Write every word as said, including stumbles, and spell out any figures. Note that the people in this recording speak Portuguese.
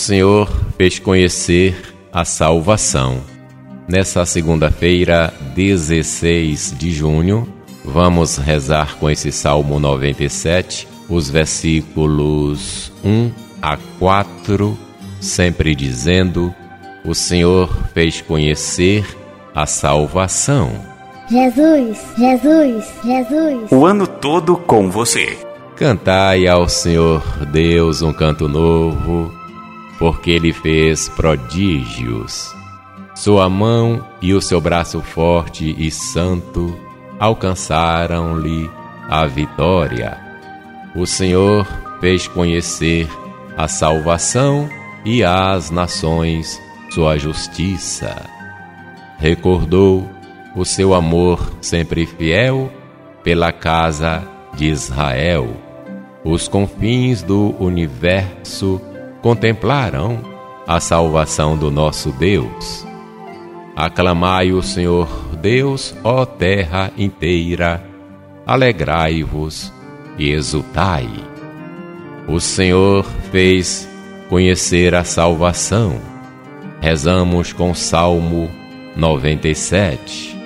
Senhor fez conhecer a salvação. Nessa segunda-feira, dezesseis de junho, vamos rezar com esse Salmo noventa e sete, os versículos um a quatro, sempre dizendo: o Senhor fez conhecer a salvação. Jesus, Jesus, Jesus. O ano todo com você. Cantai ao Senhor Deus um canto novo, porque Ele fez prodígios. Sua mão e o seu braço forte e santo alcançaram-lhe a vitória. O Senhor fez conhecer a salvação e às nações sua justiça. Recordou o seu amor sempre fiel pela casa de Israel. Os confins do universo contemplaram a salvação do nosso Deus. Aclamai o Senhor Deus, ó terra inteira, alegrai-vos e exultai. O Senhor fez conhecer a salvação. Rezamos com o Salmo noventa e sete.